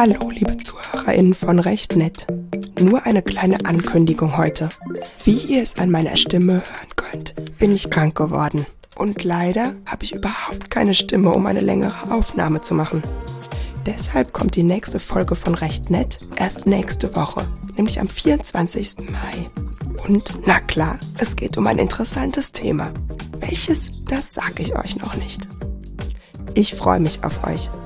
Hallo, liebe ZuhörerInnen von Recht Nett. Nur eine kleine Ankündigung heute. Wie ihr es an meiner Stimme hören könnt, bin ich krank geworden. Und leider habe ich überhaupt keine Stimme, um eine längere Aufnahme zu machen. Deshalb kommt die nächste Folge von Recht Nett erst nächste Woche, nämlich am 24. Mai. Und na klar, es geht um ein interessantes Thema. Welches, das sage ich euch noch nicht. Ich freue mich auf euch.